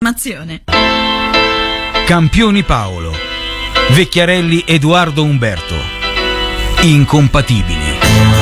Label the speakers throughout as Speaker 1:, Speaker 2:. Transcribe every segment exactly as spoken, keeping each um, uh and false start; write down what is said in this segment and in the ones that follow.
Speaker 1: Campioni Paolo, Vecchiarelli Edoardo Umberto, incompatibili.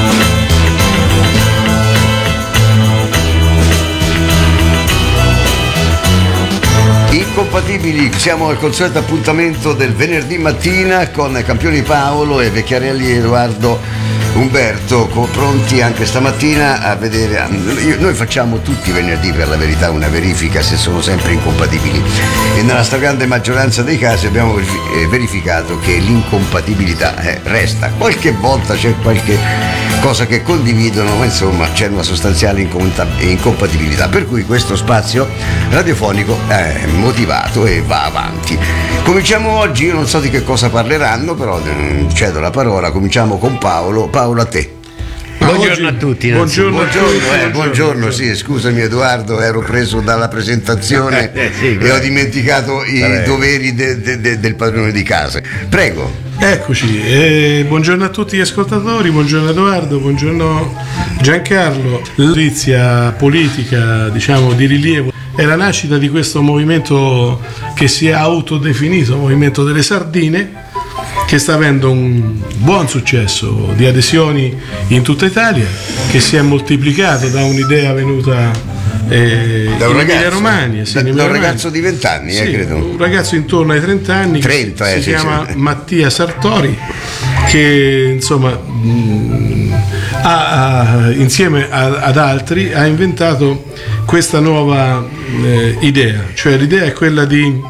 Speaker 2: Incompatibili, siamo al consueto appuntamento del venerdì mattina con Campioni Paolo e Vecchiarelli Edoardo Umberto, pronti anche stamattina a vedere. Noi facciamo tutti i venerdì, per la verità, una verifica se sono sempre incompatibili, e nella stragrande maggioranza dei casi abbiamo verificato che l'incompatibilità resta. Qualche volta c'è qualche cosa che condividono, ma insomma c'è una sostanziale incompatibilità, per cui questo spazio radiofonico è motivato e va avanti. Cominciamo oggi, io non so di che cosa parleranno, però cedo la parola. Cominciamo con Paolo. Paolo, a te.
Speaker 3: Buongiorno a tutti.
Speaker 2: Buongiorno, buongiorno, eh, buongiorno, buongiorno, sì, scusami Edoardo, ero preso dalla presentazione eh, sì, e ho dimenticato i Vabbè. doveri de, de, de, del padrone di casa. Prego.
Speaker 3: Eccoci, eh, buongiorno a tutti gli ascoltatori, buongiorno Edoardo, buongiorno Giancarlo. La notizia politica, diciamo, di rilievo è la nascita di questo movimento che si è autodefinito Movimento delle Sardine, che sta avendo un buon successo di adesioni in tutta Italia, che si è moltiplicato da un'idea venuta eh,
Speaker 2: da un
Speaker 3: in
Speaker 2: ragazzo,
Speaker 3: Romagna, sì,
Speaker 2: da,
Speaker 3: in
Speaker 2: da un ragazzo di venti anni,
Speaker 3: sì,
Speaker 2: eh, credo.
Speaker 3: Un ragazzo intorno ai trenta anni,
Speaker 2: trenta,
Speaker 3: che
Speaker 2: eh,
Speaker 3: si
Speaker 2: sì,
Speaker 3: chiama
Speaker 2: sì.
Speaker 3: Mattia Sartori, che insomma mh, ha, ha, insieme a, ad altri ha inventato questa nuova eh, idea, cioè l'idea è quella di,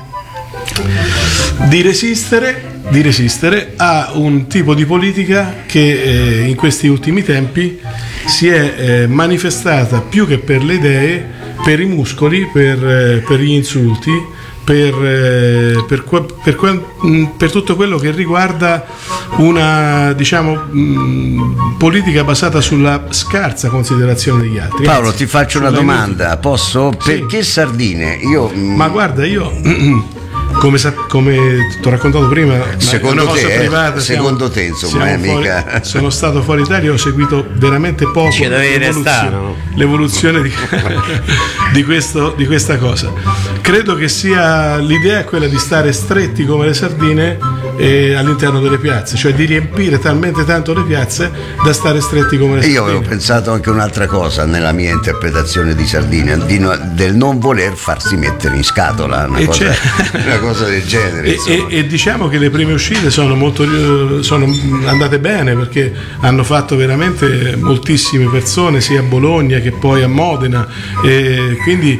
Speaker 3: di resistere di resistere a un tipo di politica che eh, in questi ultimi tempi si è eh, manifestata più che per le idee, per i muscoli, per, eh, per gli insulti, per, eh, per, per, per, per tutto quello che riguarda una, diciamo, mh, politica basata sulla scarsa considerazione degli altri.
Speaker 2: Paolo,
Speaker 3: Anzi,
Speaker 2: ti faccio una domanda, posso?
Speaker 3: Sì.
Speaker 2: Perché Sardine? Io, mh...
Speaker 3: Ma guarda, io... Come, come ti ho raccontato prima,
Speaker 2: secondo
Speaker 3: una cosa
Speaker 2: te,
Speaker 3: privata,
Speaker 2: eh,
Speaker 3: siamo,
Speaker 2: secondo te, insomma, è
Speaker 3: fuori,
Speaker 2: mica...
Speaker 3: sono stato fuori Italia, ho seguito veramente poco l'evoluzione, l'evoluzione di, di, questo, di questa cosa. Credo che sia l'idea è quella di stare stretti come le sardine eh, all'interno delle piazze, cioè di riempire talmente tanto le piazze da stare stretti come le sardine.
Speaker 2: Io avevo pensato anche un'altra cosa nella mia interpretazione di Sardina, di no, del non voler farsi mettere in scatola, una, cosa, una cosa del genere.
Speaker 3: E, e, e diciamo che le prime uscite sono molto sono andate bene, perché hanno fatto veramente moltissime persone sia a Bologna che poi a Modena, e quindi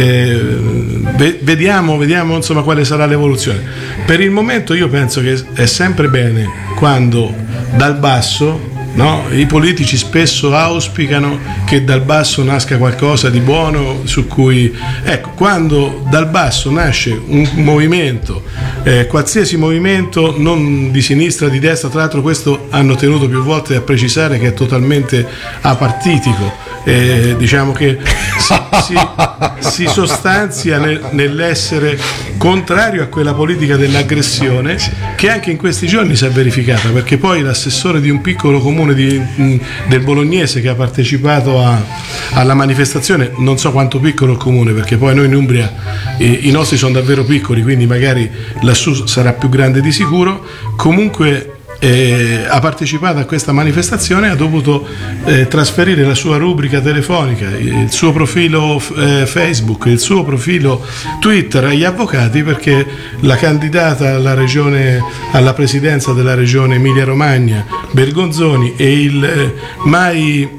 Speaker 3: eh, vediamo, vediamo insomma quale sarà l'evoluzione. Per il momento io penso che è sempre bene quando dal basso, no? I politici spesso auspicano che dal basso nasca qualcosa di buono, su cui, ecco, quando dal basso nasce un movimento, eh, qualsiasi movimento, non di sinistra, di destra, tra l'altro questo hanno tenuto più volte a precisare che è totalmente apartitico, eh, diciamo che si, si, si sostanzia nel, nell'essere contrario a quella politica dell'aggressione che anche in questi giorni si è verificata, perché poi l'assessore di un piccolo comune di, del Bolognese che ha partecipato a, alla manifestazione, non so quanto piccolo il comune, perché poi noi in Umbria eh, i nostri sono davvero piccoli, quindi magari lassù sarà più grande di sicuro, comunque Eh, ha partecipato a questa manifestazione, ha dovuto eh, trasferire la sua rubrica telefonica, il suo profilo eh, Facebook, il suo profilo Twitter agli avvocati, perché la candidata alla regione, alla presidenza della regione Emilia Romagna, Bergonzoni, e il eh, mai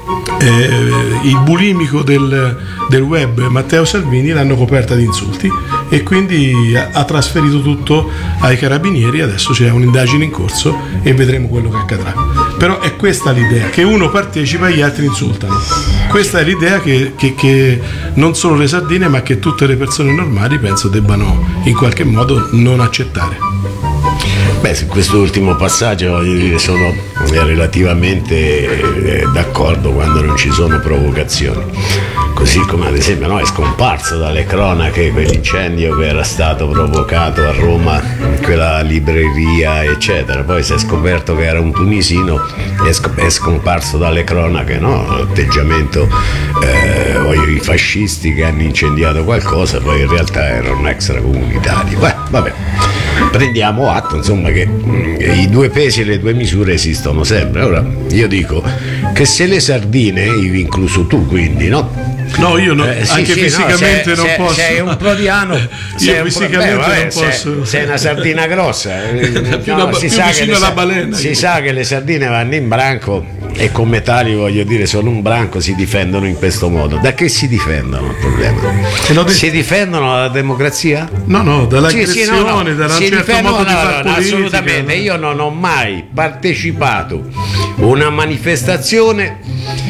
Speaker 3: Eh, il bulimico del, del web Matteo Salvini l'hanno coperta di insulti, e quindi ha, ha trasferito tutto ai carabinieri. Adesso c'è un'indagine in corso e vedremo quello che accadrà. Però è questa l'idea, che uno partecipa e gli altri insultano. Questa è l'idea che, che, che non solo le sardine, ma che tutte le persone normali penso debbano in qualche modo non accettare.
Speaker 4: Beh, su questo ultimo passaggio sono relativamente d'accordo quando non ci sono provocazioni. così come ad esempio no, è scomparso dalle cronache quell'incendio che era stato provocato a Roma in quella libreria eccetera, poi si è scoperto che era un tunisino, è, sc- è scomparso dalle cronache, no? L'atteggiamento eh, i fascisti che hanno incendiato qualcosa, poi in realtà erano extracomunitari. Beh, vabbè, prendiamo atto insomma che mh, i due pesi e le due misure esistono sempre. Ora io dico che se le sardine, incluso tu quindi, no?
Speaker 3: No, io no,
Speaker 4: eh, sì,
Speaker 3: anche
Speaker 4: sì,
Speaker 3: fisicamente
Speaker 4: no,
Speaker 3: non
Speaker 4: sei,
Speaker 3: posso.
Speaker 4: Sei un prodiano.
Speaker 3: Io
Speaker 4: un
Speaker 3: fisicamente
Speaker 4: pro... Beh, vabbè,
Speaker 3: non posso.
Speaker 4: Sei, sei una sardina grossa.
Speaker 3: più
Speaker 4: no,
Speaker 3: una,
Speaker 4: si
Speaker 3: più
Speaker 4: sa
Speaker 3: vicino
Speaker 4: che
Speaker 3: alla
Speaker 4: le,
Speaker 3: balena.
Speaker 4: Si sa che le sardine vanno in branco e come tali, voglio dire, sono un branco, si difendono in questo modo. Da che si difendono il problema? Si difendono dalla democrazia?
Speaker 3: No, no, dall'aggressione,
Speaker 4: sì, sì, no, no.
Speaker 3: da un
Speaker 4: si
Speaker 3: certo
Speaker 4: difendono,
Speaker 3: modo di
Speaker 4: no,
Speaker 3: far
Speaker 4: no,
Speaker 3: politica.
Speaker 4: Assolutamente, io non ho mai partecipato a una manifestazione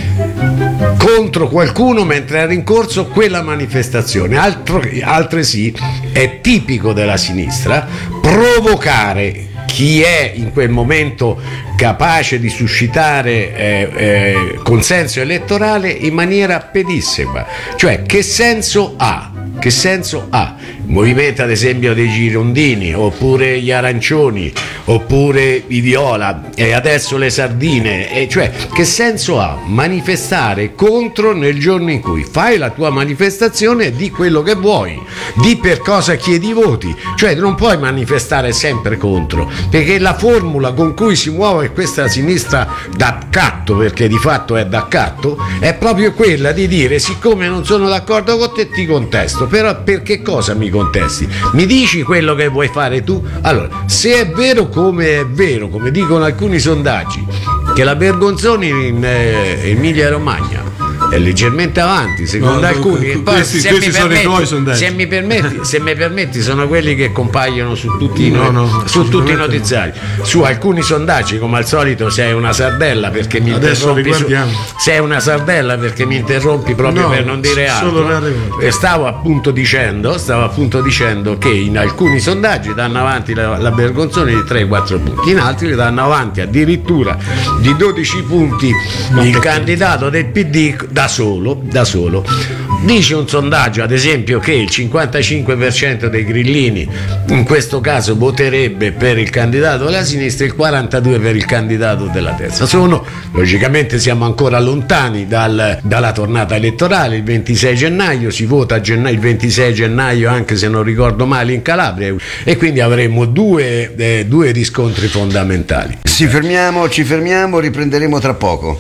Speaker 4: contro qualcuno mentre era in corso quella manifestazione. Altro, altresì è tipico della sinistra provocare chi è in quel momento capace di suscitare eh, eh, consenso elettorale in maniera pedissima. Cioè, che senso ha? Che senso ha? Il movimento ad esempio dei girondini, oppure gli arancioni, oppure i viola e adesso le sardine, e cioè che senso ha manifestare contro nel giorno in cui fai la tua manifestazione e di quello che vuoi, di per cosa chiedi voti, cioè non puoi manifestare sempre contro, perché la formula con cui si muove questa sinistra d'accatto, perché di fatto è d'accatto, è proprio quella di dire: siccome non sono d'accordo con te ti contesto. Però per che cosa mi contesti? Mi dici quello che vuoi fare tu? Allora, se è vero come è vero, come dicono alcuni sondaggi, che la Bergonzoni in eh, Emilia Romagna è leggermente avanti secondo
Speaker 3: no,
Speaker 4: alcuni,
Speaker 3: no,
Speaker 4: poi,
Speaker 3: questi,
Speaker 4: se,
Speaker 3: questi
Speaker 4: mi
Speaker 3: sono
Speaker 4: permetti,
Speaker 3: i tuoi sondaggi.
Speaker 4: se mi permetti se mi permetti sono quelli che compaiono su tutti,
Speaker 3: no,
Speaker 4: i,
Speaker 3: no,
Speaker 4: su tutti i notiziari, no. Su alcuni sondaggi come al solito sei una sardella perché mi
Speaker 3: adesso
Speaker 4: interrompi su, sei una sardella perché mi interrompi proprio
Speaker 3: no,
Speaker 4: per non dire altro. E stavo appunto dicendo stavo appunto dicendo che in alcuni sondaggi danno avanti la, la Bergonzoni di tre quattro punti, in altri li danno avanti addirittura di dodici punti il candidato del P D da solo da solo. Dice un sondaggio ad esempio che il cinquantacinque per cento dei grillini in questo caso voterebbe per il candidato della sinistra e il quarantadue per cento per il candidato della destra. Sono, logicamente siamo ancora lontani dal, dalla tornata elettorale, il ventisei gennaio si vota a gennaio, il ventisei gennaio anche se non ricordo male in Calabria, e quindi avremo due, eh, due riscontri fondamentali.
Speaker 2: Ci fermiamo, ci fermiamo, riprenderemo tra poco.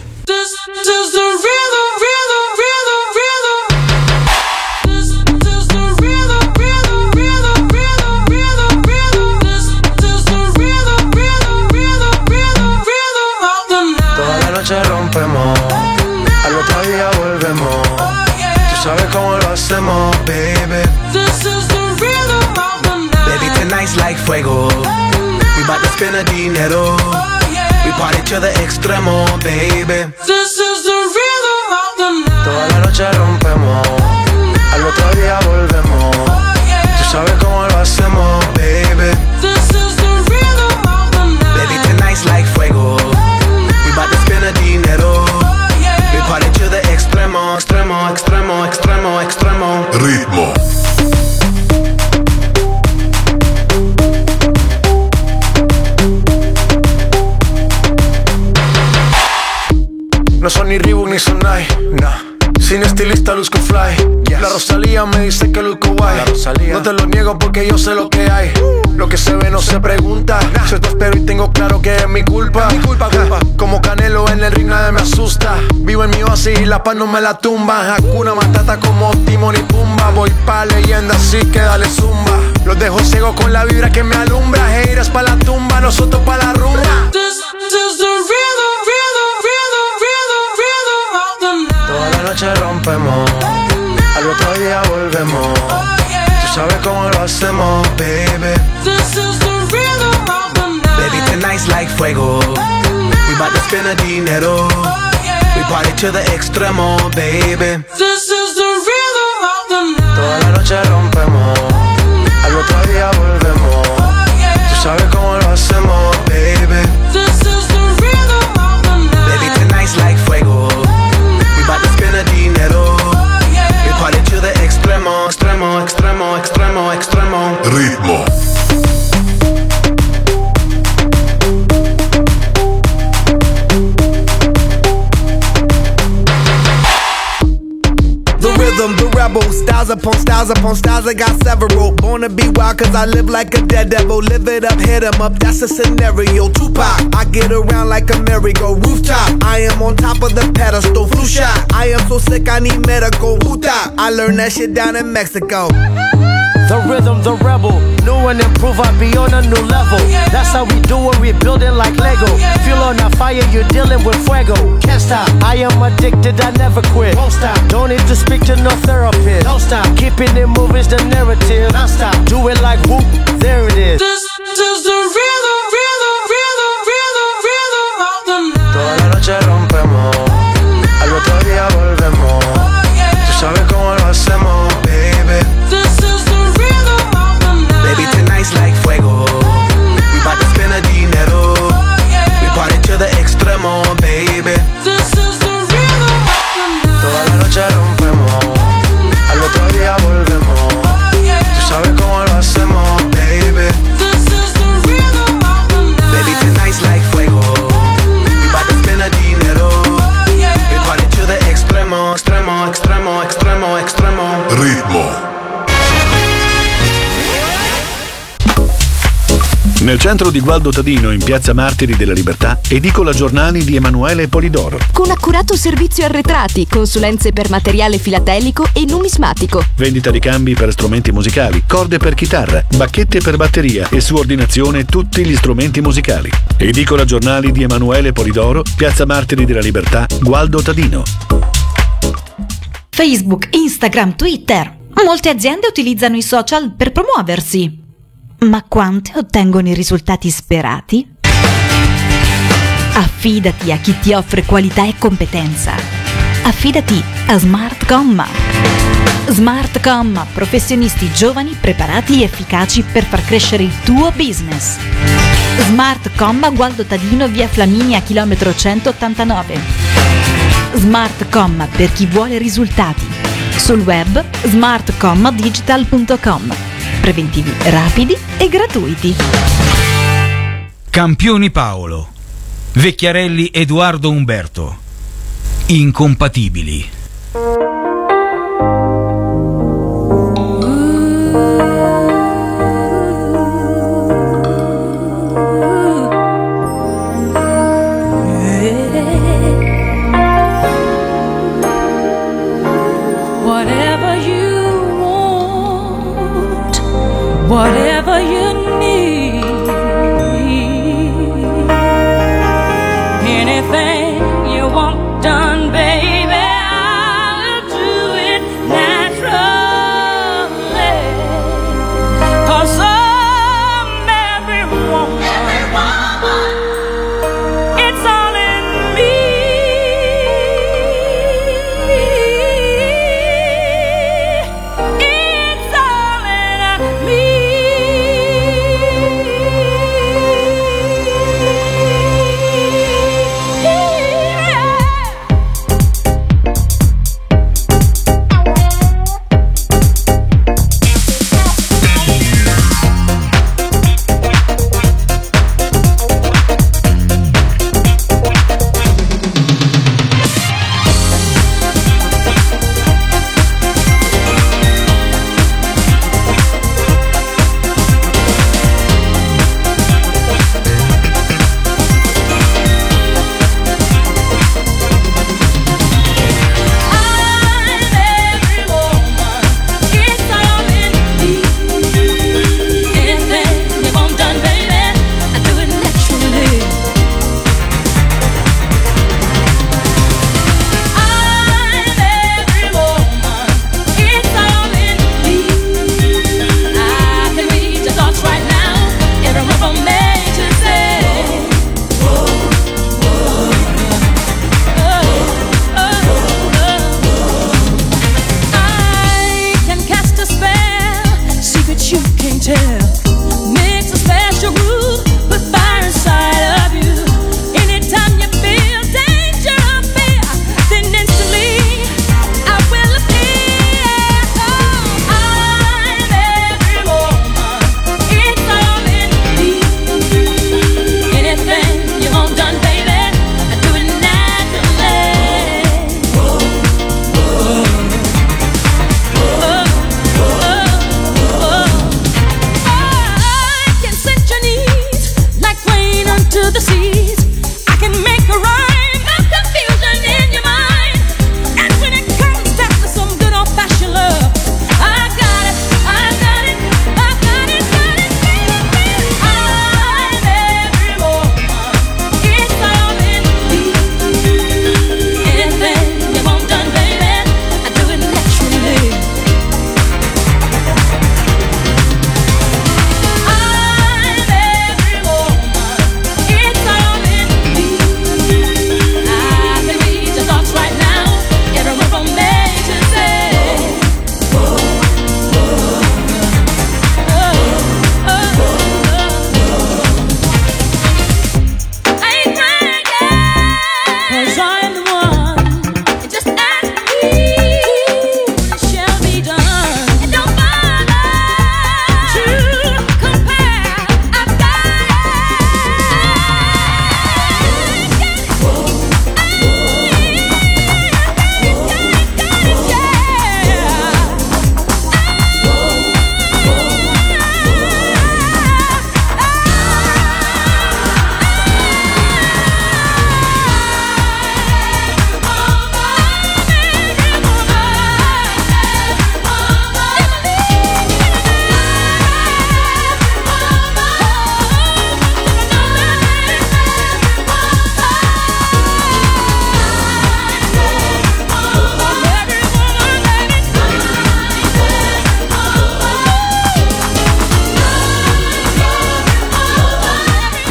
Speaker 5: Rompemos, al otro día volvemos. Tú sabes cómo lo hacemos, baby. Baby, tonight's like fuego. We bout to spend the dinero. We party to the extremo, baby. Toda la noche rompemos, al otro día volvemos. Tú sabes cómo lo hacemos, baby. Baby, tonight's like fuego. About to spend the dinero. We party to the extremo, extremo, extremo, extremo, extremo.
Speaker 6: Ritmo.
Speaker 5: No son ni Reebok ni Sonai, nah. Sin estilista luzco fly, yes. La Rosalía me dice que luzco guay. No te lo niego porque yo sé lo que hay. Lo que se ve no se pregunta. Nah. Yo te espero y tengo claro que es mi culpa. Es mi culpa, culpa. Como Canelo en el ring nadie me asusta. Vivo en mi oasis y la paz no me la tumba. Hakuna Matata como Timon y Pumba. Voy pa' leyenda así que dale zumba. Los dejo ciego con la vibra que me alumbra. Haters pa' la tumba, nosotros pa' la rumba. This, this the rhythm, rhythm, rhythm, rhythm, rhythm of the night. Toda la noche rompemos, al otro día volvemos. Tú sabes cómo lo hacemos, baby. This is the rhythm of the night. Baby, tonight's like fuego. We bout to spend the dinero. We party to the extremo, baby. This is the rhythm of the night. Toda la noche rompemos, al otro día volvemos. Tú sabes cómo lo hacemos, baby. This is the rhythm of the night. Baby, tonight's like fuego. We bout to spend the dinero.
Speaker 6: Ritmo.
Speaker 7: The rebel, styles upon styles upon styles, I got several. Born to be wild cause I live like a dead devil. Live it up, hit 'em up, that's a scenario. Tupac, I get around like a merry-go rooftop. I am on top of the pedestal, flu shot. I am so sick I need medical. Huta, I learned that shit down in Mexico.
Speaker 8: The rhythm, the rebel, new and improve, I be on a new level. That's how we do it, we build it like Lego. Feel on a fire, you're dealing with fuego. Can't stop, I am addicted, I never quit. Won't stop, don't need to speak to no therapist. Don't stop, keeping it moving's the narrative. Don't stop, do it like whoop, there it is.
Speaker 9: This is the rhythm, rhythm, rhythm, rhythm, rhythm of the night.
Speaker 5: Toda la noche rompemos, al otro día volvemos. Tú sabes cómo lo hacemos, baby.
Speaker 9: This is the rhythm of the night.
Speaker 7: Baby, tonight's like fuego. We bout to spend a dinero. We party to the extremo, baby.
Speaker 9: This is the rhythm of the night.
Speaker 5: Toda la noche rompemos, al otro día volvemos. Tú sabes cómo lo hacemos, baby.
Speaker 9: This is the rhythm of the night.
Speaker 7: Baby, tonight's like fuego. We bout to spend a dinero. We party to the extremo, extremo, extremo, extremo, extremo.
Speaker 6: Ritmo.
Speaker 10: Nel centro di Gualdo Tadino, in piazza Martiri della Libertà, edicola giornali di Emanuele Polidoro.
Speaker 11: Con accurato servizio arretrati, consulenze per materiale filatelico e numismatico.
Speaker 10: Vendita di cambi per strumenti musicali, corde per chitarra, bacchette per batteria e su ordinazione tutti gli strumenti musicali. Edicola giornali di Emanuele Polidoro, piazza Martiri della Libertà, Gualdo Tadino.
Speaker 12: Facebook, Instagram, Twitter. Molte aziende utilizzano i social per promuoversi. Ma quante ottengono i risultati sperati? Affidati a chi ti offre qualità e competenza. Affidati a Smart Comma. Smart Comma, professionisti giovani, preparati e efficaci per far crescere il tuo business. Smart Comma, Gualdo Tadino, via Flaminia, chilometro centottantanove. Smart Comma per chi vuole risultati. Sul web smart comma digital punto com. Preventivi rapidi e gratuiti.
Speaker 1: Campioni Paolo. Vecchiarelli Edoardo Umberto. Incompatibili.
Speaker 9: Whatever you need, anything you want done, baby, I'll do it naturally. 'Cause I'm every woman, it's all in me. It's all in me.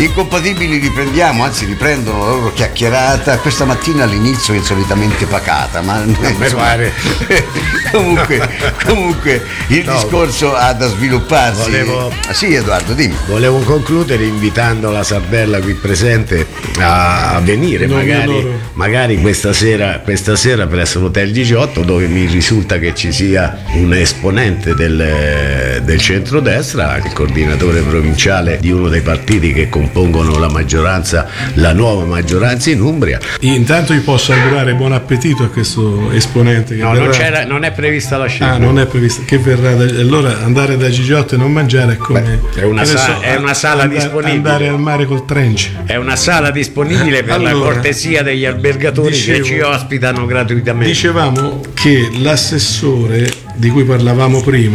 Speaker 2: Incompatibili riprendiamo, anzi riprendono la loro chiacchierata questa mattina all'inizio insolitamente pacata, ma insomma, comunque, comunque il no, discorso ha da svilupparsi.
Speaker 4: Volevo,
Speaker 2: ah, sì Edoardo, dimmi.
Speaker 4: Volevo concludere invitando la Sardella qui presente a, a venire magari, magari questa sera, questa sera presso l'Hotel G G otto, dove mi risulta che ci sia un esponente del, del centrodestra, il coordinatore provinciale di uno dei partiti che compongono la maggioranza, la nuova maggioranza in Umbria.
Speaker 3: Intanto gli posso augurare buon appetito a questo esponente che
Speaker 4: no,
Speaker 3: verrà...
Speaker 4: non, c'era, non è prevista la scelta.
Speaker 3: Ah, non è prevista, che verrà da... allora andare da G G otto e non mangiare è come
Speaker 4: Beh, è, una sa-
Speaker 3: so,
Speaker 4: è una sala
Speaker 3: andare,
Speaker 4: disponibile,
Speaker 3: andare al mare col trench.
Speaker 4: È una sala disponibile per allora, la cortesia degli albergatori dicevo, che ci ospitano gratuitamente.
Speaker 3: Dicevamo che l'assessore di cui parlavamo prima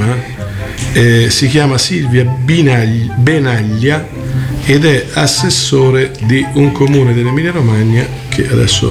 Speaker 3: eh, si chiama Silvia Binagli, Benaglia ed è assessore di un comune dell'Emilia Romagna che adesso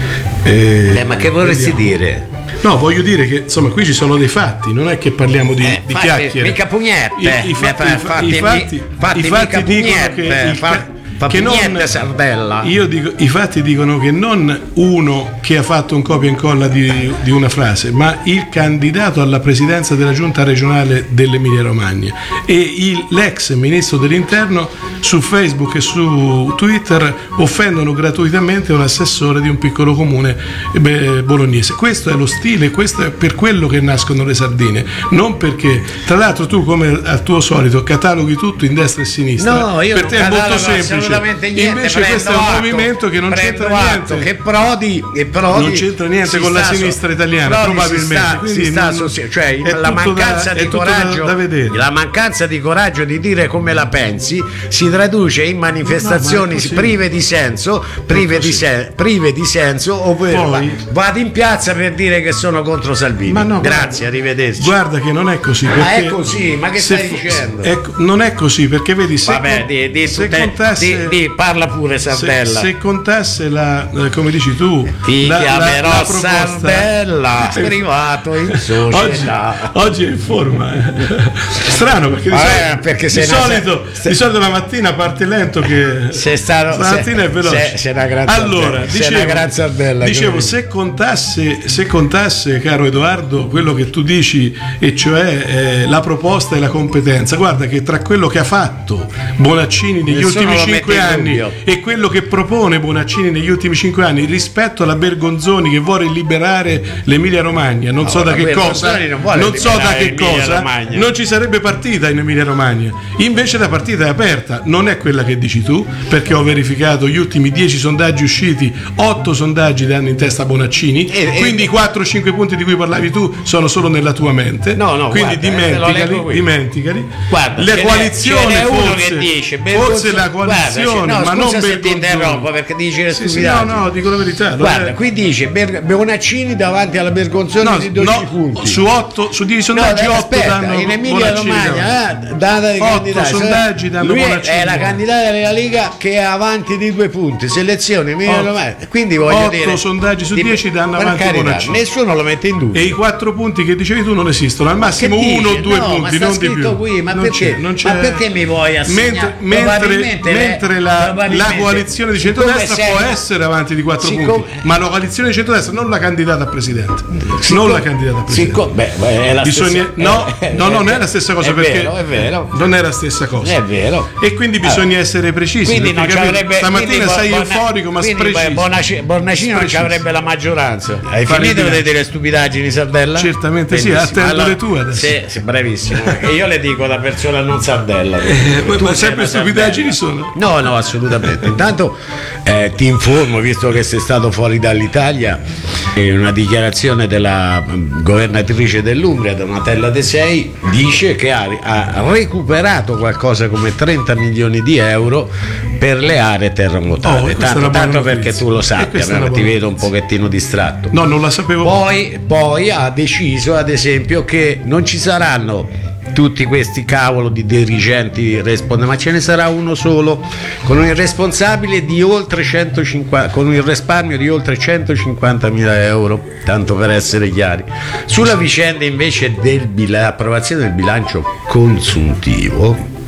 Speaker 3: eh,
Speaker 4: Beh, ma che vorresti vediamo. dire?
Speaker 3: No, voglio dire che insomma qui ci sono dei fatti, non è che parliamo di,
Speaker 4: eh,
Speaker 3: di
Speaker 4: fatti,
Speaker 3: chiacchiere.
Speaker 4: Mica pugnette.
Speaker 3: I, i fatti,
Speaker 4: eh,
Speaker 3: i fatti, i fatti, fatti, i fatti dicono che il,
Speaker 4: fa, fa
Speaker 3: che non
Speaker 4: Sardella.
Speaker 3: Io dico, i fatti dicono che non uno che ha fatto un copia e incolla di, di una frase, ma il candidato alla presidenza della giunta regionale dell'Emilia Romagna e il, l'ex ministro dell'interno su Facebook e su Twitter offendono gratuitamente un assessore di un piccolo comune beh, bolognese. Questo è lo stile, questo è per quello che nascono le sardine, non perché tra l'altro tu come al tuo solito cataloghi tutto in destra e sinistra.
Speaker 4: No, io
Speaker 3: per
Speaker 4: non
Speaker 3: te è molto semplice.
Speaker 4: Niente,
Speaker 3: invece questo è un
Speaker 4: atto,
Speaker 3: movimento che non c'entra niente
Speaker 4: che Prodi, e Prodi
Speaker 3: non c'entra niente con la sinistra italiana,
Speaker 4: Prodi
Speaker 3: probabilmente
Speaker 4: si sta,
Speaker 3: quindi
Speaker 4: si sta
Speaker 3: non,
Speaker 4: associ- cioè la mancanza
Speaker 3: da,
Speaker 4: di coraggio
Speaker 3: da, da vedere.
Speaker 4: La mancanza di coraggio di dire come la pensi si traduce in manifestazioni no, prive di senso prive di, se- prive di senso ovvero Poi, vado in piazza per dire che sono contro Salvini. Ma no, grazie, guarda, arrivederci.
Speaker 3: Guarda che non è così,
Speaker 4: ma è così, ma che stai dicendo?
Speaker 3: È, non è così, perché vedi se,
Speaker 4: Vabbè,
Speaker 3: con,
Speaker 4: di, di,
Speaker 3: se
Speaker 4: te,
Speaker 3: contasse
Speaker 4: di, di, parla pure Sardella.
Speaker 3: Se, se contasse la, come dici tu,
Speaker 4: ti
Speaker 3: la,
Speaker 4: chiamerò
Speaker 3: la, la
Speaker 4: Sardella, privato in società.
Speaker 3: Oggi, oggi è in forma. Eh. Strano perché, di,
Speaker 4: Vabbè,
Speaker 3: solito,
Speaker 4: perché
Speaker 3: di, solito, se, di solito la mattina parte lento che
Speaker 4: se stato,
Speaker 3: la mattina
Speaker 4: se,
Speaker 3: è veloce.
Speaker 4: Se, se una gran
Speaker 3: allora,
Speaker 4: se
Speaker 3: dicevo,
Speaker 4: una gran Sardella,
Speaker 3: dicevo se contasse, se contasse, caro Edoardo, quello che tu dici, e cioè eh, la proposta e la competenza, guarda che tra quello che ha fatto Bonaccini negli
Speaker 4: Nessuno
Speaker 3: ultimi cinque anni e quello che propone Bonaccini negli ultimi cinque anni rispetto alla Bergonzoni che vuole liberare l'Emilia Romagna, non no, so da che cosa, non, non so da che cosa, Romagna. Non ci sarebbe partita in Emilia Romagna. Invece la partita è aperta, non è quella che dici tu, perché ho verificato gli ultimi dieci sondaggi usciti, otto sondaggi danno in testa Bonaccini, e, quindi i quattro cinque punti di cui parlavi tu sono solo nella tua mente.
Speaker 4: No, no,
Speaker 3: quindi
Speaker 4: guarda,
Speaker 3: dimenticali, dimenticali.
Speaker 4: Guarda,
Speaker 3: le coalizioni
Speaker 4: ce n'è
Speaker 3: forse,
Speaker 4: uno che dice
Speaker 3: forse la coalizione,
Speaker 4: guarda, no,
Speaker 3: ma non
Speaker 4: se ti interrompo perché dici le
Speaker 3: sì, sì, no, no, dico la verità.
Speaker 4: Guarda, è... qui dice Ber- Bonaccini davanti alla Bergonzoni
Speaker 3: no,
Speaker 4: di dodici
Speaker 3: no,
Speaker 4: punti.
Speaker 3: Su otto, su dieci sondaggi
Speaker 4: no,
Speaker 3: otto
Speaker 4: aspetta,
Speaker 3: danno
Speaker 4: in Emilia Romagna, eh, data di
Speaker 3: otto sondaggi danno
Speaker 4: lui
Speaker 3: Bonaccini.
Speaker 4: È la candidata della Lega che è avanti di due punti, selezione Emilia Romagna. Quindi voglio
Speaker 3: otto
Speaker 4: dire,
Speaker 3: sondaggi su
Speaker 4: di,
Speaker 3: dieci danno avanti
Speaker 4: carità,
Speaker 3: Bonaccini.
Speaker 4: Nessuno lo mette in dubbio.
Speaker 3: E i quattro punti che dicevi tu non esistono, al massimo uno o due
Speaker 4: no,
Speaker 3: punti,
Speaker 4: ma
Speaker 3: non di più.
Speaker 4: Qui, ma,
Speaker 3: non
Speaker 4: perché?
Speaker 3: C'è, non c'è.
Speaker 4: ma perché mi vuoi assegnare?
Speaker 3: Mentre, mentre, mentre la, la coalizione di centrodestra
Speaker 4: sei,
Speaker 3: può essere avanti di quattro siccome, punti, ma la coalizione di centrodestra non la candidata a presidente. Siccome, non la candidata a presidente.
Speaker 4: Siccome, beh, è la
Speaker 3: Bisogna,
Speaker 4: stessa,
Speaker 3: no,
Speaker 4: è,
Speaker 3: no, non è la stessa cosa
Speaker 4: è
Speaker 3: perché
Speaker 4: vero, è vero.
Speaker 3: non è la stessa cosa.
Speaker 4: È vero.
Speaker 3: E quindi bisogna allora, essere precisi.
Speaker 4: Quindi non ci avrebbe,
Speaker 3: stamattina sei
Speaker 4: Bona,
Speaker 3: euforico, ma spreciso.
Speaker 4: Bonaccini non ci avrebbe la maggioranza. Hai Fare finito di vedere le stupidaggini, Sardella?
Speaker 3: Certamente benissimo. Sì, attendo allora, le tue adesso.
Speaker 4: Sì, sì, bravissimo. E io le dico da persona non Sardella.
Speaker 3: Eh, ma sempre stupidaggini sono?
Speaker 4: No, no, assolutamente. Intanto eh, ti informo, visto che sei stato fuori dall'Italia, in una dichiarazione della governatrice dell'Umbria, Donatella De Sei, dice che ha, ha recuperato qualcosa come trenta milioni di euro per le aree terremotate. Oh, tanto tanto perché tu lo sappia, ma ti vedo un pochettino distratto.
Speaker 3: No, non la sapevo.
Speaker 4: Poi, poi ha deciso, ad esempio, che non ci saranno tutti questi cavolo di dirigenti responsabili, ma ce ne sarà uno solo con un responsabile di oltre centocinquanta, con un risparmio di oltre centocinquantamila euro, tanto per essere chiari. Sulla vicenda invece dell'approvazione del bilancio consuntivo,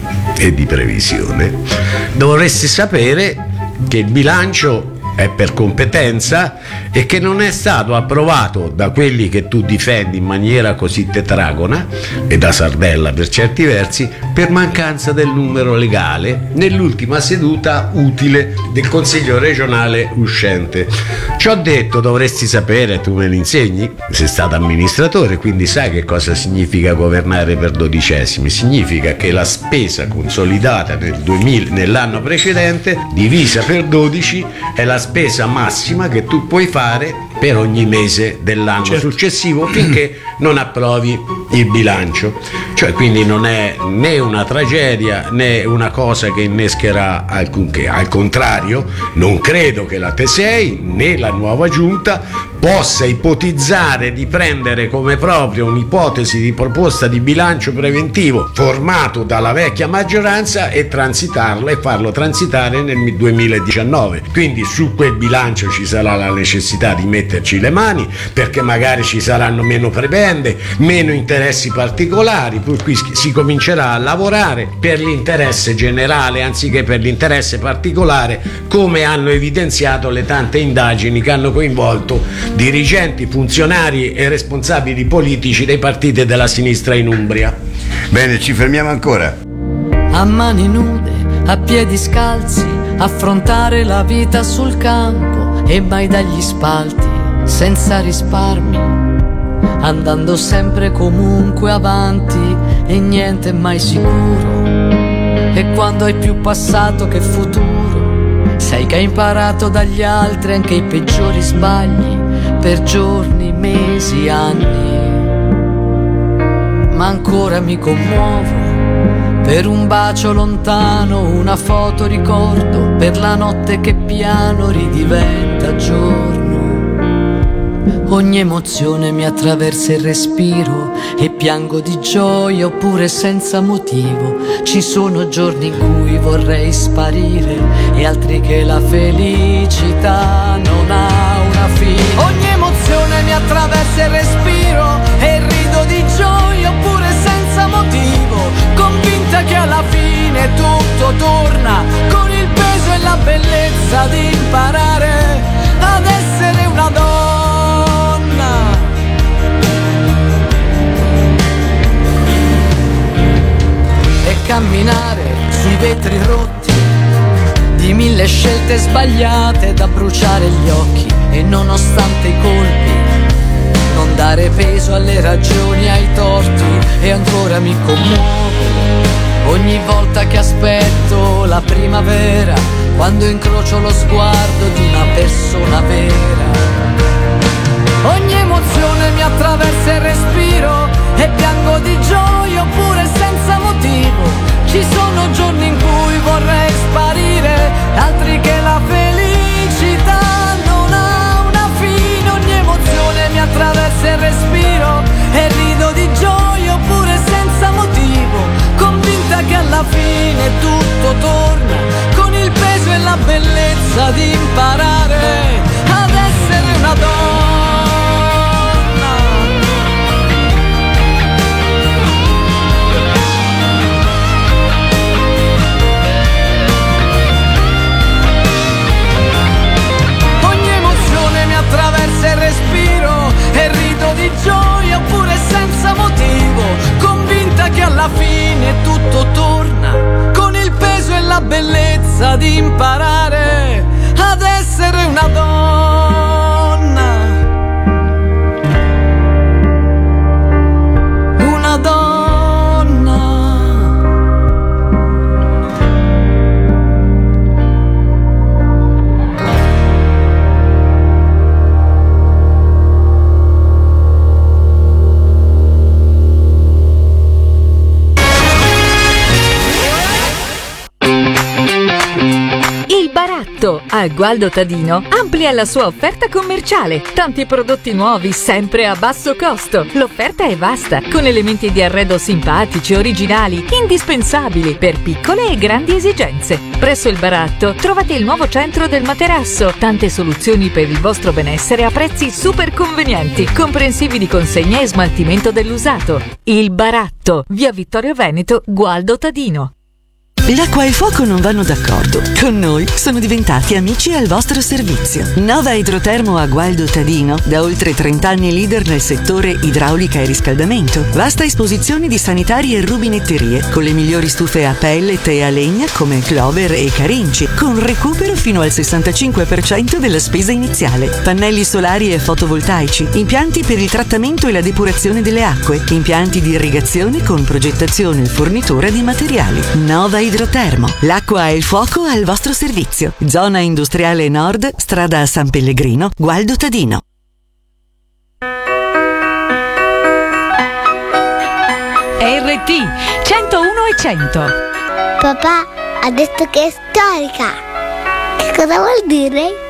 Speaker 4: e di previsione, dovresti sapere che il bilancio è per competenza e che non è stato approvato da quelli che tu difendi in maniera così tetragona e da sardella per certi versi, per mancanza del numero legale nell'ultima seduta utile del Consiglio regionale uscente. Ciò detto, dovresti sapere, tu me lo insegni, sei stato amministratore, quindi sai che cosa significa governare per dodicesimi. Significa che la spesa consolidata nel duemila, nell'anno precedente, divisa per dodici, è la spesa massima che tu puoi fare per ogni mese dell'anno certo. successivo, finché non approvi il bilancio. Cioè, quindi non è né una tragedia né una cosa che innescherà alcunché. Al contrario, non credo che la T sei né la nuova giunta possa ipotizzare di prendere come proprio un'ipotesi di proposta di bilancio preventivo formato dalla vecchia maggioranza e transitarlo e farlo transitare nel duemiladiciannove. Quindi su quel bilancio ci sarà la necessità di metterci le mani, perché magari ci saranno meno prebende, meno interessi particolari, per cui si comincerà a lavorare per l'interesse generale anziché per l'interesse particolare, come hanno evidenziato le tante indagini che hanno coinvolto dirigenti, funzionari e responsabili politici dei partiti della sinistra in Umbria.
Speaker 2: Bene, ci fermiamo ancora.
Speaker 6: A mani nude, a piedi scalzi, affrontare la vita sul campo e mai dagli spalti, senza risparmi, andando sempre comunque avanti e niente mai sicuro. E quando hai più passato che futuro, sai che hai imparato dagli altri anche i peggiori sbagli, per giorni, mesi, anni. Ma ancora mi commuovo per un bacio lontano, una foto ricordo, per la notte che piano ridiventa giorno. Ogni emozione mi attraversa il respiro e piango di gioia oppure senza motivo. Ci sono giorni in cui vorrei sparire e altri che la felicità non ha una fine. Ogni emozione mi attraversa il respiro e rido di gioia oppure senza motivo, convinta che alla fine tutto torna, con il peso e la bellezza di imparare ad essere una donna. E camminare sui vetri rotti di mille scelte sbagliate da bruciare gli occhi, e nonostante i colpi non dare peso alle ragioni, ai torti. E ancora mi commuovo ogni volta che aspetto la primavera, quando incrocio lo sguardo di una persona vera. Ogni emozione mi attraversa il respiro e piango di gioia oppure senza motivo. Ci sono giorni in cui vorrei sparire, altri che la felicità non ha una fine. Ogni emozione mi attraversa il respiro e rido di gioia oppure senza motivo, convinta che alla fine tutto torna, con il peso e la bellezza di imparare ad essere una donna. Attraversa il respiro e rido di gioia oppure senza motivo, convinta che alla fine tutto torna, con il peso e la bellezza di imparare ad essere una donna. Una donna.
Speaker 12: A Gualdo Tadino amplia la sua offerta commerciale. Tanti prodotti nuovi, sempre a basso costo. L'offerta è vasta, con elementi di arredo simpatici, originali, indispensabili per piccole e grandi esigenze. Presso il Baratto trovate il nuovo centro del materasso. Tante soluzioni per il vostro benessere a prezzi super convenienti, comprensivi di consegna e smaltimento dell'usato. Il Baratto, via Vittorio Veneto, Gualdo Tadino.
Speaker 13: L'acqua e il fuoco non vanno d'accordo. Con noi sono diventati amici al vostro servizio. Nova Idrotermo a Gualdo Tadino, da oltre trenta anni leader nel settore idraulica e riscaldamento. Vasta esposizione di sanitari e rubinetterie, con le migliori stufe a pellet e a legna come Clover e Carinci, con recupero fino al sessantacinque per cento della spesa iniziale. Pannelli solari e fotovoltaici, impianti per il trattamento e la depurazione delle acque, impianti di irrigazione con progettazione e fornitura di materiali. Nova Idrotermo, l'acqua e il fuoco al vostro servizio. Zona industriale nord, strada San Pellegrino, Gualdo Tadino.
Speaker 12: R T centouno e cento.
Speaker 14: Papà ha detto che è storica. Che cosa vuol dire?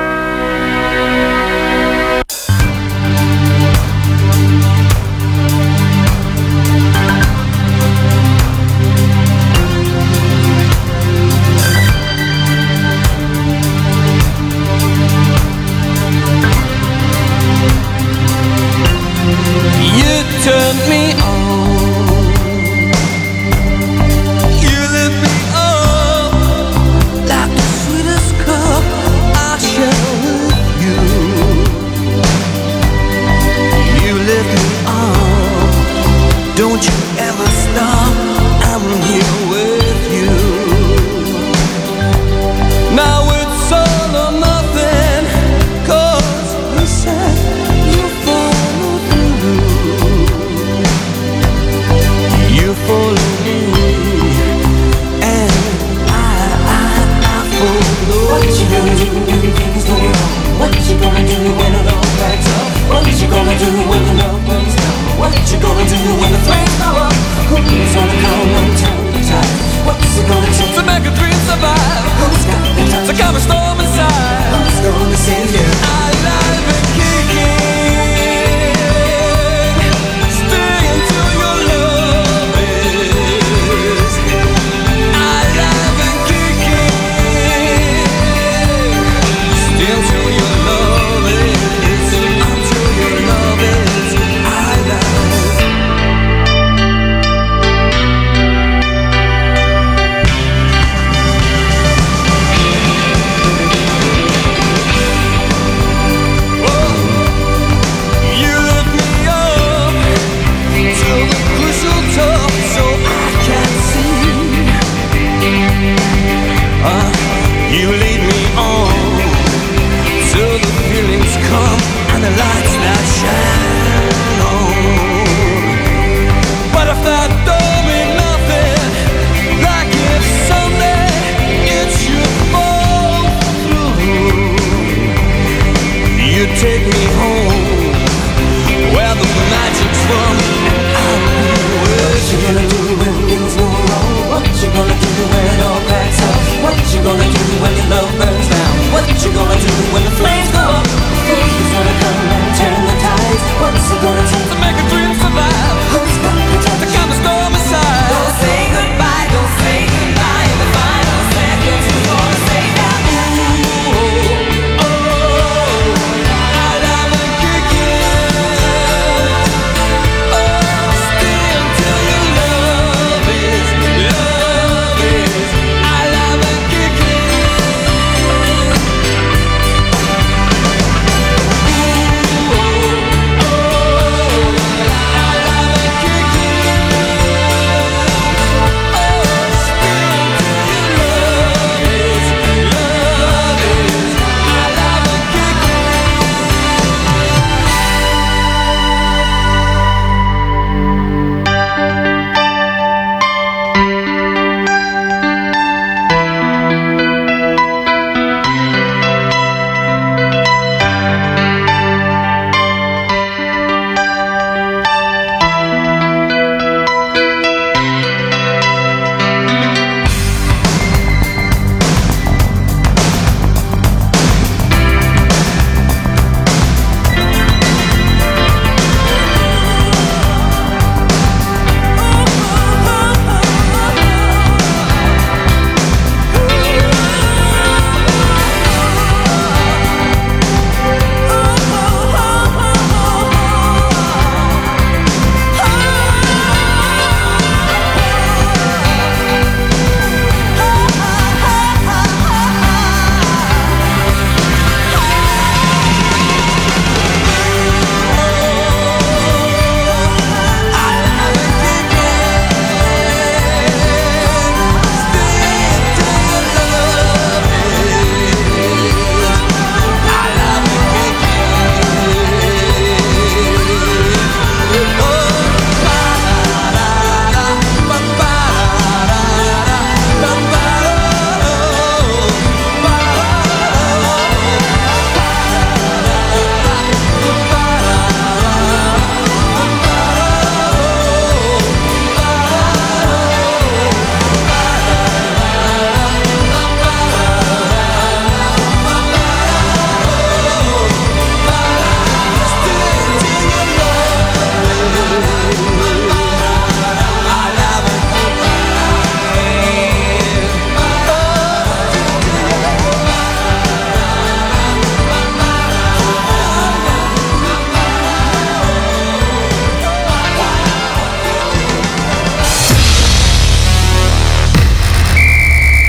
Speaker 15: You turned me on. You lit me up like the sweetest cup I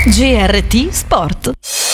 Speaker 12: G R T Sport.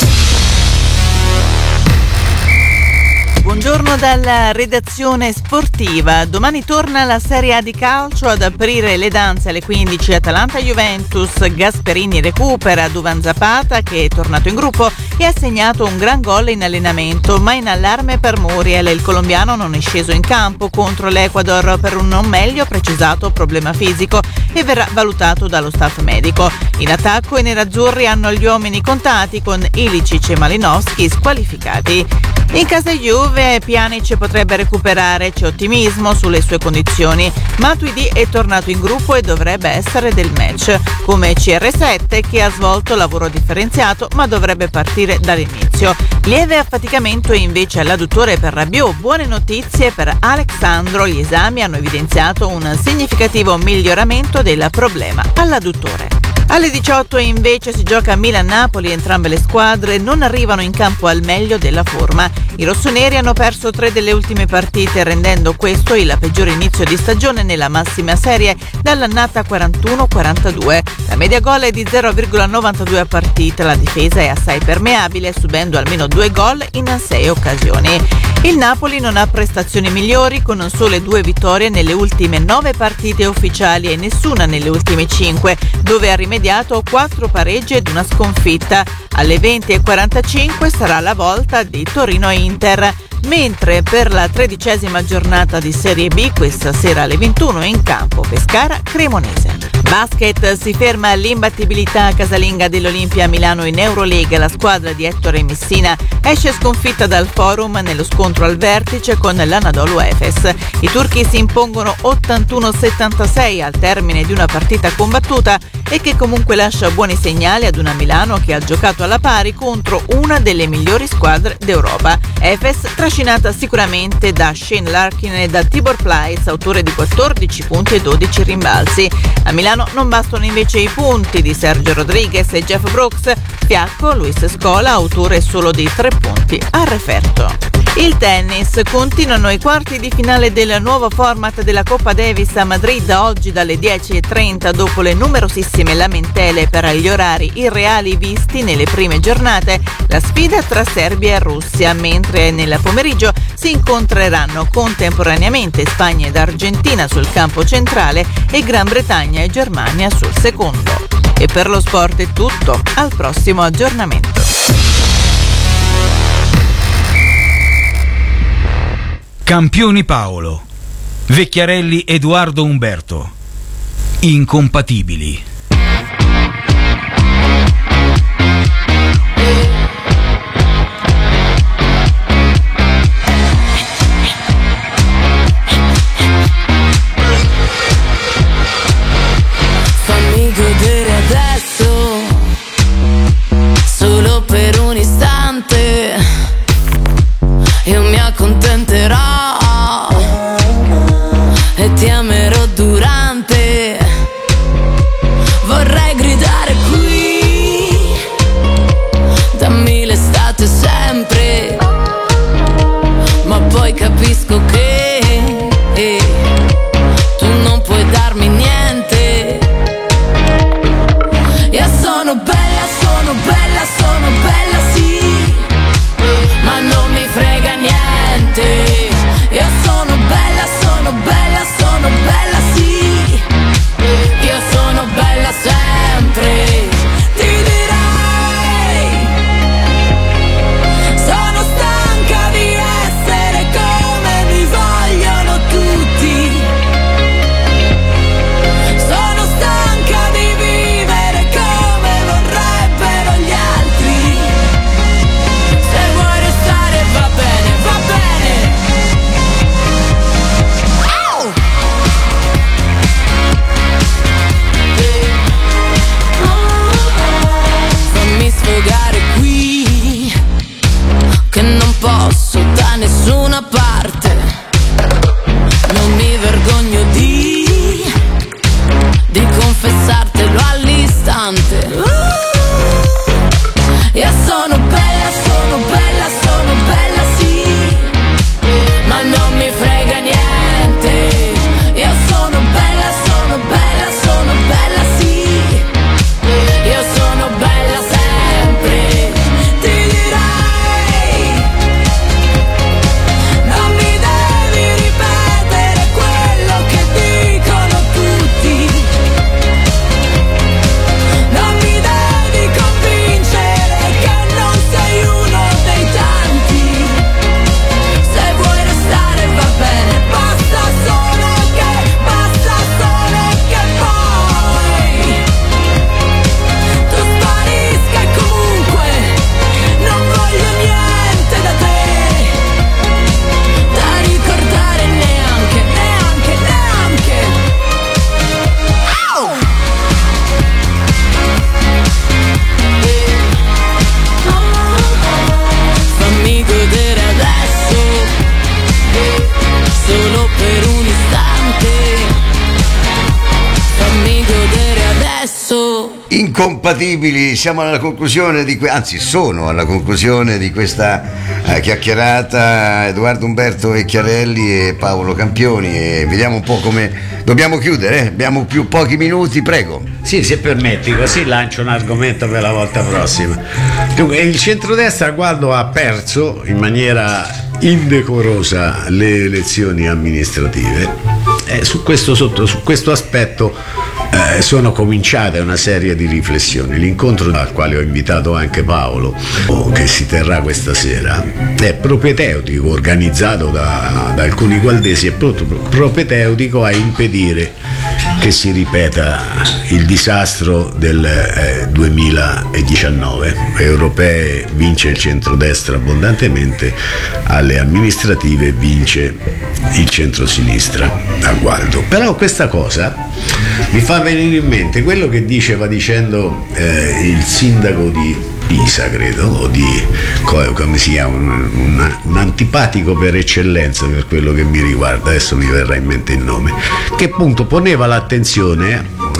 Speaker 16: Buongiorno dalla redazione sportiva. Domani torna la Serie A di calcio. Ad aprire le danze alle quindici Atalanta-Juventus. Gasperini recupera Duvan Zapata, che è tornato in gruppo e ha segnato un gran gol in allenamento, ma in allarme per Muriel. Il colombiano non è sceso in campo contro l'Ecuador per un non meglio precisato problema fisico e verrà valutato dallo staff medico. In attacco i nerazzurri hanno gli uomini contati, con Ilicic e Malinowski squalificati. In casa Juve Pjanic potrebbe recuperare, c'è ottimismo sulle sue condizioni. Matuidi è tornato in gruppo e dovrebbe essere del match, come C R sette, che ha svolto lavoro differenziato ma dovrebbe partire dall'inizio. Lieve affaticamento invece all'adduttore per Rabiot. Buone notizie per Alexandro, gli esami hanno evidenziato un significativo miglioramento del problema all'adduttore. Alle diciotto invece si gioca Milan-Napoli, entrambe le squadre non arrivano in campo al meglio della forma. I rossoneri hanno perso tre delle ultime partite, rendendo questo il peggiore inizio di stagione nella massima serie dall'annata quarantuno quarantadue. La media gol è di zero virgola novantadue a partita, la difesa è assai permeabile, subendo almeno due gol in sei occasioni. Il Napoli non ha prestazioni migliori, con sole due vittorie nelle ultime nove partite ufficiali e nessuna nelle ultime cinque, dove ha rimediato quattro pareggi ed una sconfitta. Alle venti e quarantacinque sarà la volta di Torino-Inter, mentre per la tredicesima giornata di Serie B questa sera alle ventuno in campo Pescara-Cremonese. Basket, si ferma l'imbattibilità casalinga dell'Olimpia Milano in Eurolega. La squadra di Ettore Messina esce sconfitta dal Forum nello scontro al vertice con l'Anadolu Efes. I turchi si impongono ottantuno settantasei al termine di una partita combattuta e che comunque lascia buoni segnali ad una Milano che ha giocato alla pari contro una delle migliori squadre d'Europa. Efes trascinata sicuramente da Shane Larkin e da Tibor Pleiss, autore di quattordici punti e dodici rimbalzi. A Milano non bastano invece i punti di Sergio Rodriguez e Jeff Brooks. Fiacco Luis Scola, autore solo di tre punti a referto. Il tennis, continuano i quarti di finale del nuovo format della Coppa Davis a Madrid oggi dalle dieci e trenta, dopo le numerosissime lamentele per gli orari irreali visti nelle prime giornate. La sfida tra Serbia e Russia, mentre nel pomeriggio si incontreranno contemporaneamente Spagna ed Argentina sul campo centrale e Gran Bretagna e Germania sul secondo. E per lo sport è tutto, al prossimo aggiornamento.
Speaker 1: Campioni Paolo, Vecchiarelli Edoardo Umberto, incompatibili.
Speaker 15: Fammi godere adesso, solo per un istante, io mi accontenterò e ti amerò durante
Speaker 2: incompatibili. Siamo alla conclusione di que- anzi sono alla conclusione di questa eh, chiacchierata. Edoardo Umberto Vecchiarelli e Paolo Campioni, e vediamo un po' come dobbiamo chiudere, eh? Abbiamo più pochi minuti, prego.
Speaker 4: Sì, se permetti, così lancio un argomento per la volta prossima. Dunque, il centrodestra, Gualdo, ha perso in maniera indecorosa le elezioni amministrative. Eh, su questo, sotto, su questo aspetto eh, sono cominciate una serie di riflessioni. L'incontro al quale ho invitato anche Paolo, che si terrà questa sera, è propedeutico, organizzato da, da alcuni gualdesi, è proprio propedeutico a impedire che si ripeta il disastro del eh, duemiladiciannove. Europee vince il centrodestra abbondantemente, alle amministrative vince il centrosinistra a Gualdo. Però questa cosa mi fa venire in mente quello che diceva dicendo eh, il sindaco di Pisa, credo, o di come si chiama, un, un, un antipatico per eccellenza per quello che mi riguarda, adesso mi verrà in mente il nome, che appunto poneva l'attenzione uh,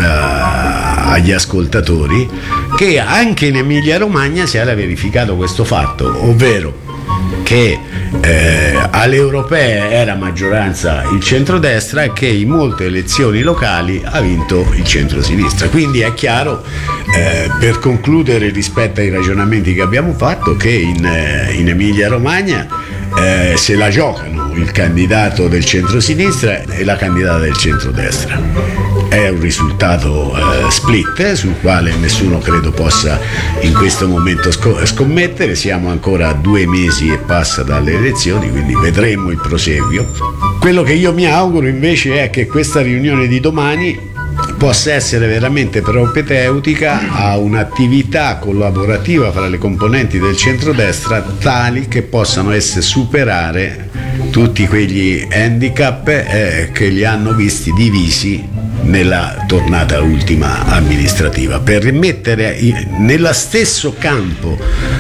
Speaker 4: agli ascoltatori che anche in Emilia Romagna si era verificato questo fatto, ovvero che eh, alle europee era maggioranza il centrodestra e che in molte elezioni locali ha vinto il centrosinistra. Quindi è chiaro, eh, per concludere rispetto ai ragionamenti che abbiamo fatto, che in, eh, in Emilia Romagna eh, se la giocano il candidato del centrosinistra e la candidata del centrodestra. È un risultato eh, split, eh, sul quale nessuno credo possa in questo momento scommettere. Siamo ancora a due mesi e passa dalle elezioni, quindi vedremo il proseguio. Quello che io mi auguro invece è che questa riunione di domani possa essere veramente propedeutica a un'attività collaborativa fra le componenti del centrodestra, tali che possano essere superare tutti quegli handicap eh, che li hanno visti divisi nella tornata ultima amministrativa, per rimettere nello stesso campo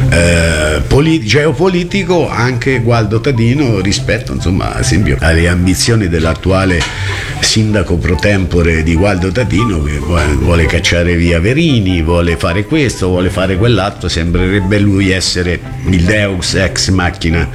Speaker 4: eh, polit- geopolitico anche Gualdo Tadino rispetto, insomma, ad esempio alle ambizioni dell'attuale sindaco pro tempore di Gualdo Tadino, che vuole cacciare via Verini, vuole fare questo, vuole fare quell'altro. Sembrerebbe lui essere il deus ex machina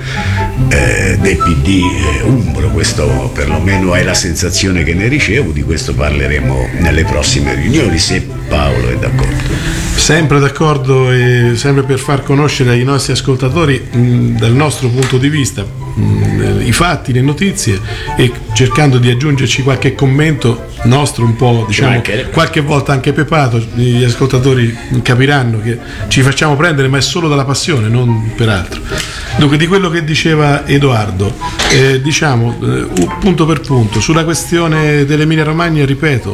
Speaker 4: eh, del P D eh, umbro, questo perlomeno è la sensazione che ne ricevo. Di questo parleremo nelle prossime riunioni, se Paolo è d'accordo.
Speaker 3: Sempre d'accordo, e sempre per far conoscere ai nostri ascoltatori mh, dal nostro punto di vista mh, i fatti, le notizie, e cercando di aggiungerci qualche commento nostro un po', diciamo, qualche volta anche pepato. Gli ascoltatori capiranno che ci facciamo prendere, ma è solo dalla passione, non per altro. Dunque, di quello che diceva Edoardo, eh, diciamo eh, punto per punto sulla questione dell'Emilia Romagna, ripeto,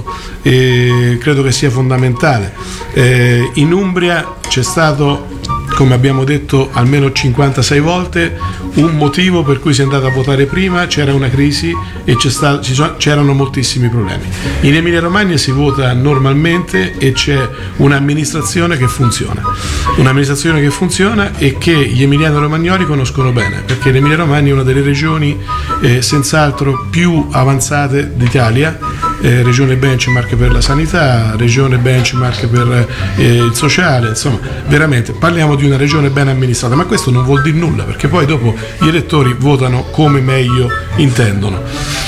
Speaker 3: eh, credo che sia fondamentale. Eh, in Umbria c'è stato, come abbiamo detto almeno cinquantasei volte, un motivo per cui si è andato a votare prima: c'era una crisi e c'è stato, ci sono, c'erano moltissimi problemi. In Emilia Romagna si vota normalmente e c'è un'amministrazione che funziona, un'amministrazione che funziona e che gli emiliano romagnoli conoscono bene, perché l'Emilia Romagna è una delle regioni eh, senz'altro più avanzate d'Italia, eh, regione benchmark per la sanità, regione benchmark per eh, il sociale, insomma veramente parliamo di una regione ben amministrata. Ma questo non vuol dire nulla, perché poi dopo gli elettori votano come meglio intendono.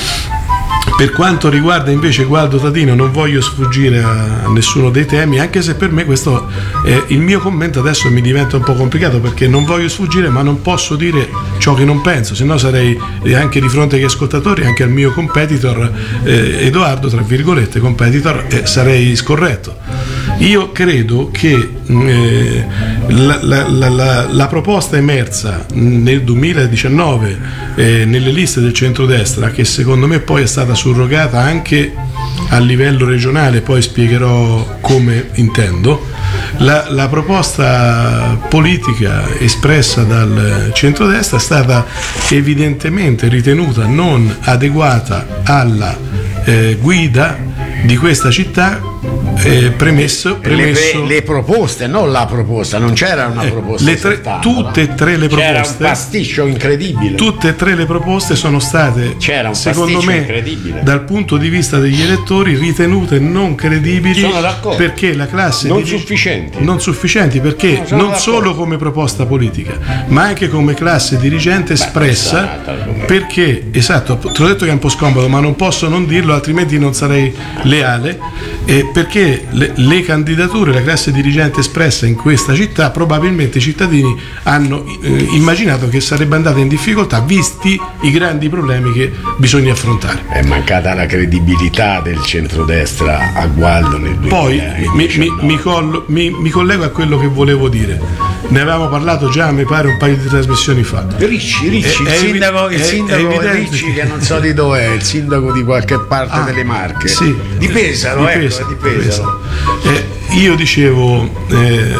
Speaker 3: Per quanto riguarda invece Gualdo Tadino, non voglio sfuggire a nessuno dei temi, anche se per me questo è il mio commento. Adesso mi diventa un po' complicato, perché non voglio sfuggire, ma non posso dire ciò che non penso, se no sarei anche di fronte agli ascoltatori, anche al mio competitor eh, Edoardo, tra virgolette competitor, eh, sarei scorretto. Io credo che eh, la, la, la, la, la proposta emersa nel duemiladiciannove eh, nelle liste del centrodestra, che secondo me poi è stata surrogata anche a livello regionale, poi spiegherò come intendo, la, la proposta politica espressa dal centrodestra è stata evidentemente ritenuta non adeguata alla eh, guida di questa città, Eh, premesso, premesso
Speaker 4: le, le proposte, non la proposta, non c'era una proposta.
Speaker 3: Eh, le tre,
Speaker 4: soltanto,
Speaker 3: tutte e tre le proposte.
Speaker 4: C'era un pasticcio incredibile.
Speaker 3: Tutte e tre le proposte sono state,
Speaker 4: c'era un
Speaker 3: secondo me,
Speaker 4: incredibile.
Speaker 3: dal punto di vista degli elettori, ritenute non credibili.
Speaker 4: Sono d'accordo.
Speaker 3: Perché la classe
Speaker 4: non
Speaker 3: di,
Speaker 4: sufficienti.
Speaker 3: Non sufficienti perché
Speaker 4: no,
Speaker 3: non
Speaker 4: d'accordo.
Speaker 3: solo come proposta politica, ma anche come classe dirigente espressa. Beh, perché, esatto, te l'ho detto che è un po' scomodo, ma non posso non dirlo, altrimenti non sarei leale. Eh, perché le, le candidature, la classe dirigente espressa in questa città, probabilmente i cittadini hanno eh, immaginato che sarebbe andata in difficoltà visti i grandi problemi che bisogna affrontare.
Speaker 4: È mancata la credibilità del centrodestra a Gualdo nel duemiladiciannove.
Speaker 3: Poi mi, mi, mi, collo, mi, mi collego a quello che volevo dire. Ne avevamo parlato già, mi pare, un paio di trasmissioni fa.
Speaker 4: Ricci, Ricci,
Speaker 3: è,
Speaker 4: il sindaco,
Speaker 3: è,
Speaker 4: il sindaco
Speaker 3: è
Speaker 4: Ricci, che non so di dove è, il sindaco di qualche parte
Speaker 3: ah,
Speaker 4: delle Marche.
Speaker 3: Sì,
Speaker 4: di Pesaro,
Speaker 3: di
Speaker 4: ecco,
Speaker 3: Pesaro,
Speaker 4: di Pesaro.
Speaker 3: Eh, io dicevo, eh,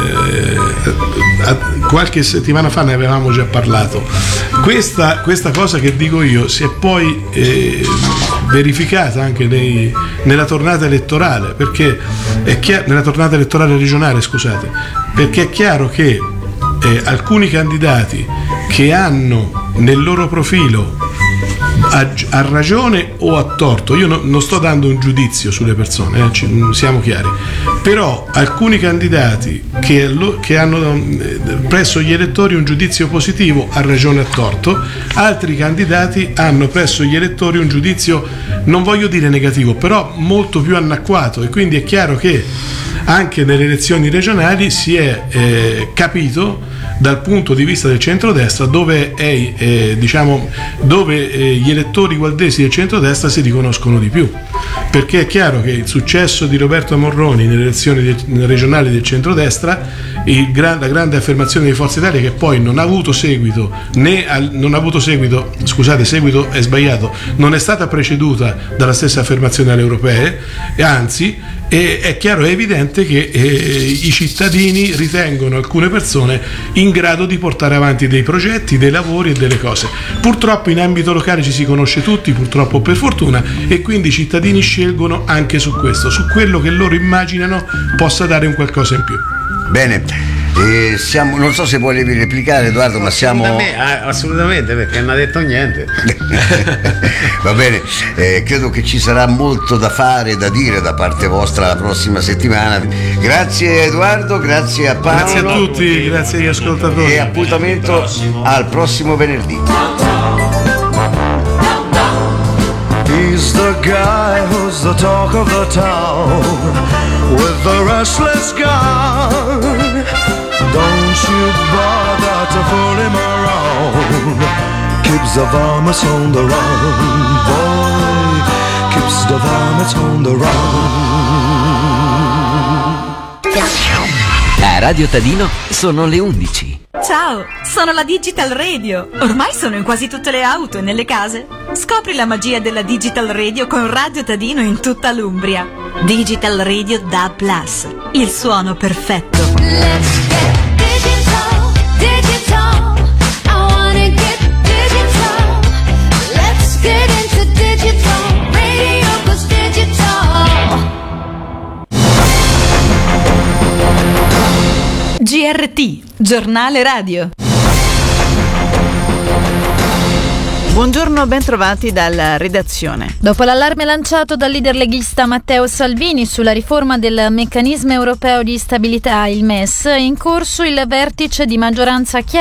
Speaker 3: qualche settimana fa ne avevamo già parlato. Questa, questa cosa che dico io si è poi eh, verificata anche nei, nella tornata elettorale, perché è chiaro, nella tornata elettorale regionale, scusate, perché è chiaro che eh, alcuni candidati che hanno nel loro profilo a, a ragione o a torto, io no, non sto dando un giudizio sulle persone, eh, ci, siamo chiari, però alcuni candidati che, che hanno eh, presso gli elettori un giudizio positivo a ragione o a torto, altri candidati hanno presso gli elettori un giudizio, non voglio dire negativo, però molto più annacquato, e quindi è chiaro che anche nelle elezioni regionali si è eh, capito dal punto di vista del centrodestra dove, è, eh, diciamo, dove eh, gli elettori gualdesi del centrodestra si riconoscono di più, perché è chiaro che il successo di Roberto Morroni nelle elezioni de- regionali del centrodestra, il gran, la grande affermazione di Forza Italia, che poi non ha avuto seguito né al, non ha avuto seguito, scusate, seguito è sbagliato, non è stata preceduta dalla stessa affermazione alle europee, e anzi e è chiaro, è evidente che eh, i cittadini ritengono alcune persone in grado di portare avanti dei progetti, dei lavori e delle cose. Purtroppo in ambito locale ci si conosce tutti, purtroppo per fortuna, e quindi i cittadini scelgono anche su questo, su quello che loro immaginano possa dare un qualcosa in più.
Speaker 2: Bene. E siamo, non so se volevi replicare, Edoardo, ma siamo
Speaker 4: assolutamente, assolutamente, perché non ha detto niente.
Speaker 2: Va bene, eh, credo che ci sarà molto da fare, da dire da parte vostra la prossima settimana. Grazie Edoardo, grazie a Paolo,
Speaker 3: grazie a tutti, grazie agli ascoltatori,
Speaker 2: e appuntamento al prossimo venerdì.
Speaker 5: He's the guy who's the talk of the town, with the restless gun. Don't you bother to fool him around. Keeps the varmints on the run, boy. Keeps the varmints on the run.
Speaker 17: A Radio Tadino sono le undici.
Speaker 12: Ciao, sono la Digital Radio. Ormai sono in quasi tutte le auto e nelle case. Scopri la magia della Digital Radio con Radio Tadino in tutta l'Umbria. Digital Radio D A B plus, il suono perfetto.
Speaker 15: Let's get digital, digital. I wanna get digital. Let's get into digital. Radio goes digital.
Speaker 12: G R T, giornale radio.
Speaker 16: Buongiorno, ben trovati dalla redazione.
Speaker 18: Dopo l'allarme lanciato dal leader leghista Matteo Salvini sulla riforma del meccanismo europeo di stabilità, il M E S, è in corso il vertice di maggioranza chiara